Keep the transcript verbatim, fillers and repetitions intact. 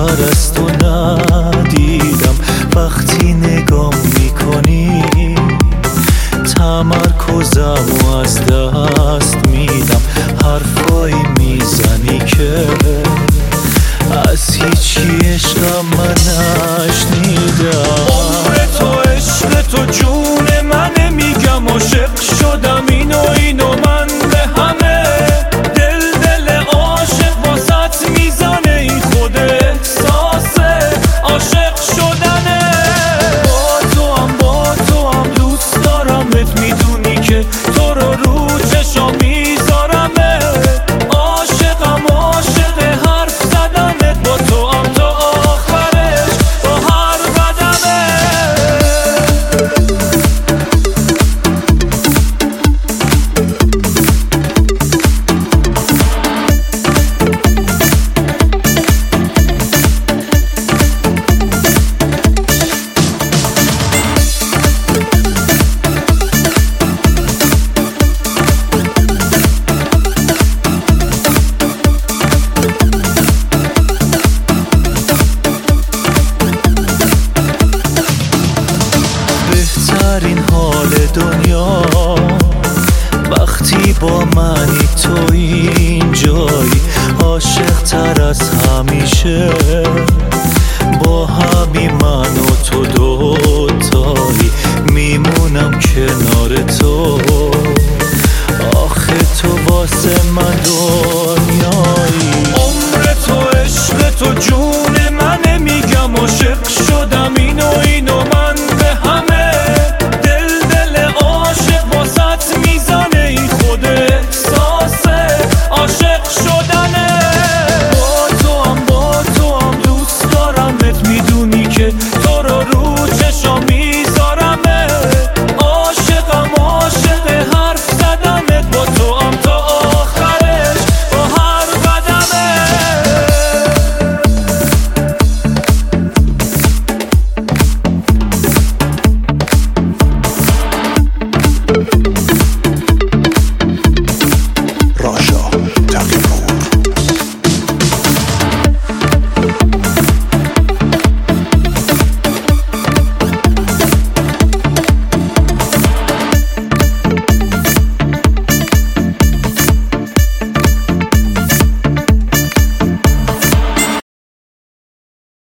خبر از تو ندیدم. وقتی نگاه میکنی تمرکزمو از دست میدم. حرفایی میزنی که از هیچی عشقم من نشنیدم. عمر تو عشق تو جون منه، میگم عاشق شدم اینو اینو من به همه. دل دل عاشق واسط میزنه، این خود احساسه عاشق شدنه. با تو هم با تو هم دوست دارمت، میدونی که تو رو رو چشام میذارمه. عاشقم عاشق حرف زدنت، با تو هم تا آخرش با هر قدمه. بهترین حال دنیا وقتی با منی، تو اینجایی. عاشق تر از همیشه با همین من و تو دوتایی. میمونم کنار تو، آخه تو واسه من دور